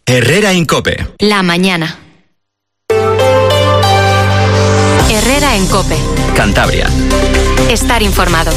Herrera en COPE. La mañana. Herrera en COPE. Cantabria. Estar informado.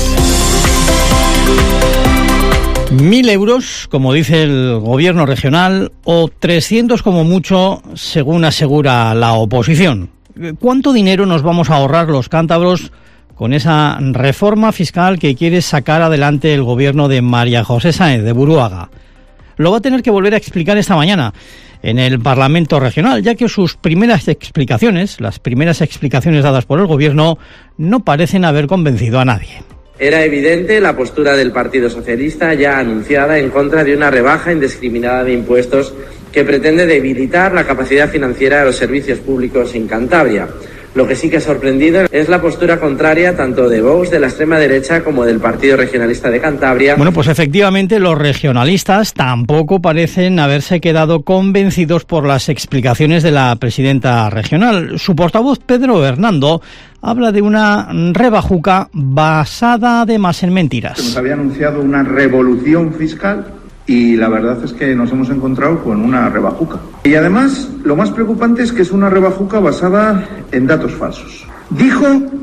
1.000 euros, como dice el gobierno regional, o 300 como mucho, según asegura la oposición. ¿Cuánto dinero nos vamos a ahorrar los cántabros con esa reforma fiscal que quiere sacar adelante el gobierno de María José Sáenz de Buruaga? Lo va a tener que volver a explicar esta mañana en el Parlamento Regional, ya que las primeras explicaciones dadas por el gobierno, no parecen haber convencido a nadie. Era evidente la postura del Partido Socialista ya anunciada en contra de una rebaja indiscriminada de impuestos que pretende debilitar la capacidad financiera de los servicios públicos en Cantabria. Lo que sí que ha sorprendido es la postura contraria tanto de Vox, de la extrema derecha, como del Partido Regionalista de Cantabria. Bueno, pues efectivamente los regionalistas tampoco parecen haberse quedado convencidos por las explicaciones de la presidenta regional. Su portavoz, Pedro Hernando, habla de una rebajuca basada además en mentiras. Se nos había anunciado una revolución fiscal y la verdad es que nos hemos encontrado con una rebajuca. Y además, lo más preocupante es que es una rebajuca basada en datos falsos. Dijo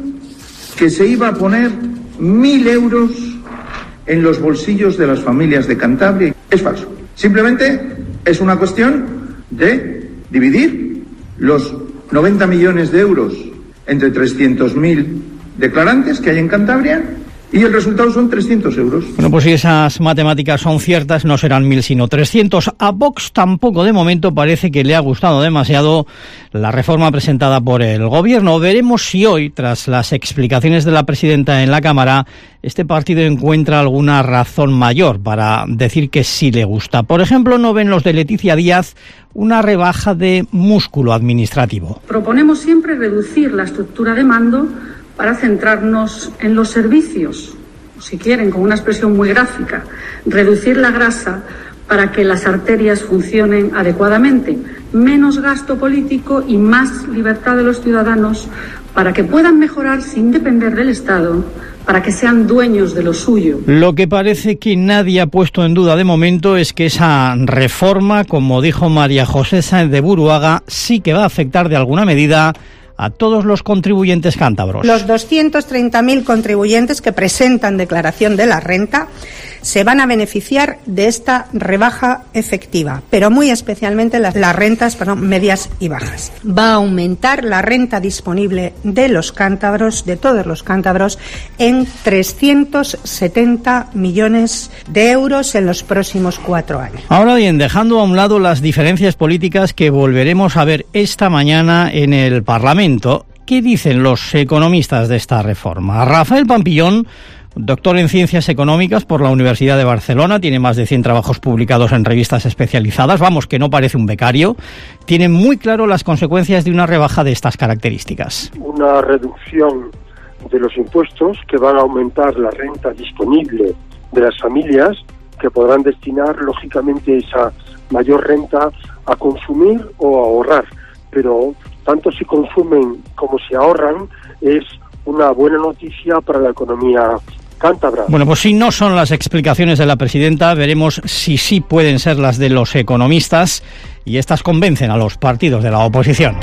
que se iba a poner 1.000 euros en los bolsillos de las familias de Cantabria. Es falso. Simplemente es una cuestión de dividir los 90 millones de euros entre 300.000 declarantes que hay en Cantabria, y el resultado son 300 euros. Bueno, pues si esas matemáticas son ciertas, no serán 1.000 sino 300. A Vox tampoco de momento parece que le ha gustado demasiado la reforma presentada por el gobierno. Veremos si hoy, tras las explicaciones de la presidenta en la Cámara, este partido encuentra alguna razón mayor para decir que sí le gusta. Por ejemplo, no ven los de Leticia Díaz una rebaja de músculo administrativo. Proponemos siempre reducir la estructura de mando para centrarnos en los servicios, si quieren, con una expresión muy gráfica, reducir la grasa para que las arterias funcionen adecuadamente, menos gasto político y más libertad de los ciudadanos para que puedan mejorar sin depender del Estado, para que sean dueños de lo suyo. Lo que parece que nadie ha puesto en duda de momento es que esa reforma, como dijo María José Sáenz de Buruaga, sí que va a afectar de alguna medida a todos los contribuyentes cántabros. Los 230.000 contribuyentes que presentan declaración de la renta se van a beneficiar de esta rebaja efectiva, pero muy especialmente las rentas medias y bajas. Va a aumentar la renta disponible de los cántabros, de todos los cántabros, en 370 millones de euros en los próximos 4 años. Ahora bien, dejando a un lado las diferencias políticas que volveremos a ver esta mañana en el Parlamento, ¿qué dicen los economistas de esta reforma? Rafael Pampillón, doctor en Ciencias Económicas por la Universidad de Barcelona, tiene más de 100 trabajos publicados en revistas especializadas, vamos, que no parece un becario, tiene muy claro las consecuencias de una rebaja de estas características. Una reducción de los impuestos que van a aumentar la renta disponible de las familias, que podrán destinar, lógicamente, esa mayor renta a consumir o a ahorrar, pero tanto si consumen como si ahorran es una buena noticia para la economía cántabra. Bueno, pues si no son las explicaciones de la presidenta, veremos si sí pueden ser las de los economistas y estas convencen a los partidos de la oposición.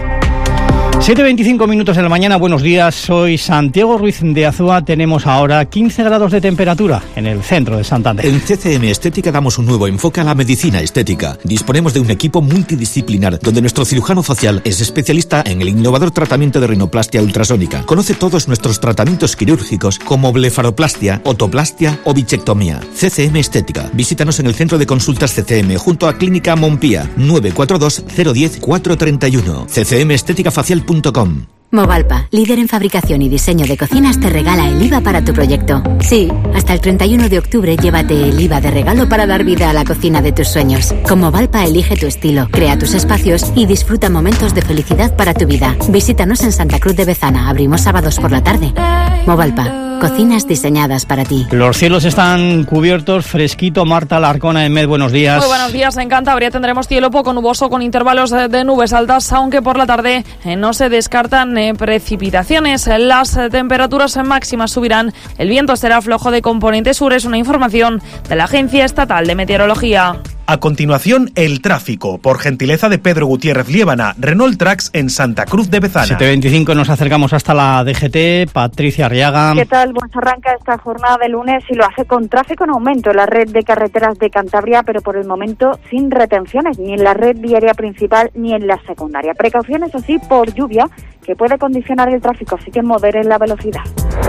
7:25 minutos de la mañana, buenos días, soy Santiago Ruiz de Azúa. Tenemos ahora 15 grados de temperatura en el centro de Santander. En CCM Estética damos un nuevo enfoque a la medicina estética. Disponemos de un equipo multidisciplinar donde nuestro cirujano facial es especialista en el innovador tratamiento de rinoplastia ultrasónica. Conoce todos nuestros tratamientos quirúrgicos como blefaroplastia, otoplastia o bichectomía. CCM Estética. Visítanos en el centro de consultas CCM junto a Clínica Montpía, 942 010 431. ccmestéticafacial.com. Movalpa, líder en fabricación y diseño de cocinas, te regala el IVA para tu proyecto. Sí, hasta el 31 de octubre llévate el IVA de regalo para dar vida a la cocina de tus sueños. Con Movalpa elige tu estilo, crea tus espacios y disfruta momentos de felicidad para tu vida. Visítanos en Santa Cruz de Bezana, abrimos sábados por la tarde. Movalpa, cocinas diseñadas para ti. Los cielos están cubiertos, fresquito. Marta Larcona en Med, buenos días. Muy buenos días. En Cantabria tendremos cielo poco nuboso con intervalos de nubes altas, aunque por la tarde no se descartan precipitaciones. Las temperaturas máximas subirán. El viento será flojo de componente sur, es una información de la Agencia Estatal de Meteorología. A continuación, el tráfico, por gentileza de Pedro Gutiérrez Liébana, Renault Trax en Santa Cruz de Bezana. 7:25, nos acercamos hasta la DGT. Patricia Arriaga. ¿Qué tal? Pues arranca esta jornada de lunes y lo hace con tráfico en aumento en la red de carreteras de Cantabria, pero por el momento sin retenciones, ni en la red viaria principal ni en la secundaria. Precauciones, así, por lluvia, que puede condicionar el tráfico, así que moderen la velocidad.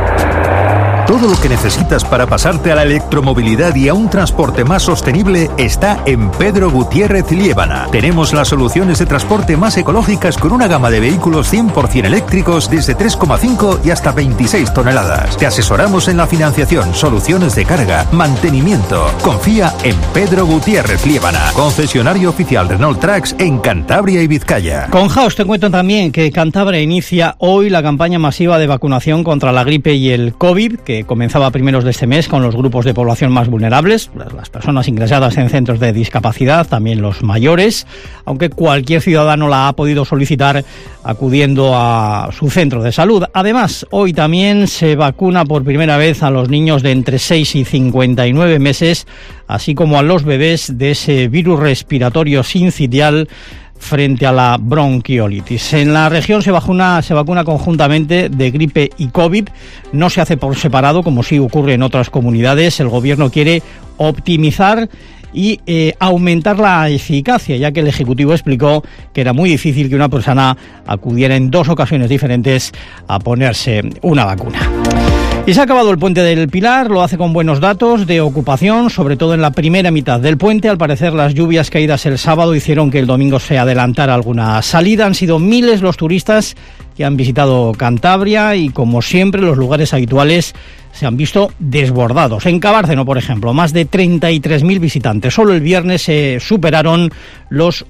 Todo lo que necesitas para pasarte a la electromovilidad y a un transporte más sostenible está en Pedro Gutiérrez Liébana. Tenemos las soluciones de transporte más ecológicas con una gama de vehículos 100% eléctricos desde 3,5 y hasta 26 toneladas. Te asesoramos en la financiación, soluciones de carga, mantenimiento. Confía en Pedro Gutiérrez Liébana, concesionario oficial Renault Trax en Cantabria y Vizcaya. Con House te cuento también que Cantabria inicia hoy la campaña masiva de vacunación contra la gripe y el COVID, que comenzaba a primeros de este mes con los grupos de población más vulnerables, las personas ingresadas en centros de discapacidad, también los mayores, aunque cualquier ciudadano la ha podido solicitar acudiendo a su centro de salud. Además, hoy también se vacuna por primera vez a los niños de entre 6 y 59 meses, así como a los bebés de ese virus respiratorio sincitial frente a la bronquiolitis. En la región se vacuna conjuntamente de gripe y COVID. No se hace por separado, como sí ocurre en otras comunidades. El gobierno quiere optimizar y aumentar la eficacia, ya que el Ejecutivo explicó que era muy difícil que una persona acudiera en 2 ocasiones diferentes a ponerse una vacuna. Y se ha acabado el puente del Pilar, lo hace con buenos datos de ocupación, sobre todo en la primera mitad del puente. Al parecer, las lluvias caídas el sábado hicieron que el domingo se adelantara alguna salida. Han sido miles los turistas que han visitado Cantabria y, como siempre, los lugares habituales se han visto desbordados. En Cabárceno, por ejemplo, más de 33.000 visitantes. Solo el viernes se superaron los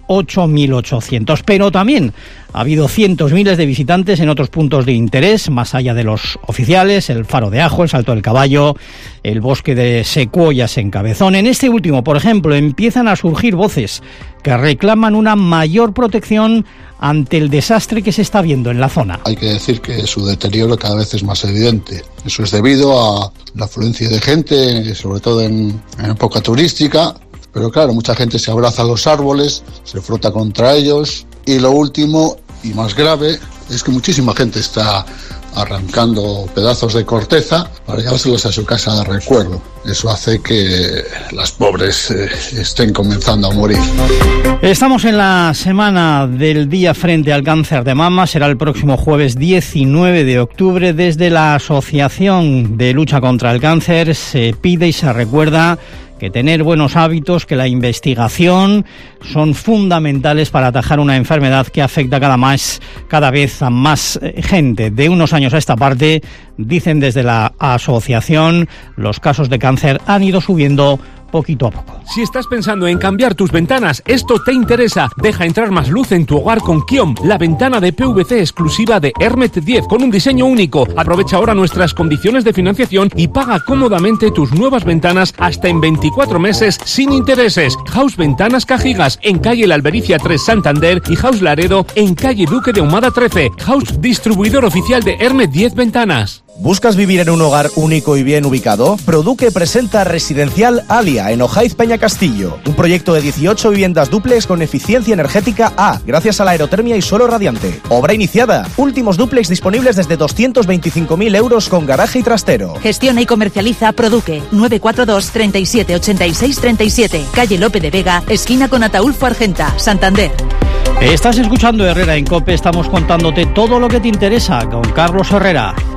8.800. Pero también ha habido cientos, miles de visitantes en otros puntos de interés, más allá de los oficiales, el Faro de Ajo, el Salto del Caballo, el Bosque de Secuoyas en Cabezón. En este último, por ejemplo, empiezan a surgir voces que reclaman una mayor protección ante el desastre que se está viendo en la zona. Hay que decir que su deterioro cada vez es más evidente. Eso es debido a la afluencia de gente, sobre todo en época turística. Pero claro, mucha gente se abraza a los árboles, se frota contra ellos. Y lo último y más grave es que muchísima gente está arrancando pedazos de corteza para llevárselos a su casa de recuerdo. Eso hace que las pobres estén comenzando a morir. Estamos en la semana del Día Frente al Cáncer de Mama. Será el próximo jueves 19 de octubre. Desde la Asociación de Lucha contra el Cáncer se pide y se recuerda que tener buenos hábitos, que la investigación son fundamentales para atajar una enfermedad que afecta cada vez a más gente. De unos años a esta parte, dicen desde la asociación, los casos de cáncer han ido subiendo poquito a poco. Si estás pensando en cambiar tus ventanas, esto te interesa. Deja entrar más luz en tu hogar con Kiom, la ventana de PVC exclusiva de Hermet 10 con un diseño único. Aprovecha ahora nuestras condiciones de financiación y paga cómodamente tus nuevas ventanas hasta en 24 meses sin intereses. House Ventanas Cajigas en calle La Albericia 3 Santander y House Laredo en calle Duque de Ahumada 13. House distribuidor oficial de Hermet 10 Ventanas. ¿Buscas vivir en un hogar único y bien ubicado? Produque presenta Residencial Alia en Ojaiz Peñacastillo, un proyecto de 18 viviendas dúplex con eficiencia energética A, gracias a la aerotermia y suelo radiante. Obra iniciada. Últimos dúplex disponibles desde 225.000 euros con garaje y trastero. Gestiona y comercializa Produque. 942 37 86 37. Calle Lope de Vega, esquina con Ataúlfo Argenta, Santander. Estás escuchando Herrera en COPE. Estamos contándote todo lo que te interesa con Carlos Herrera.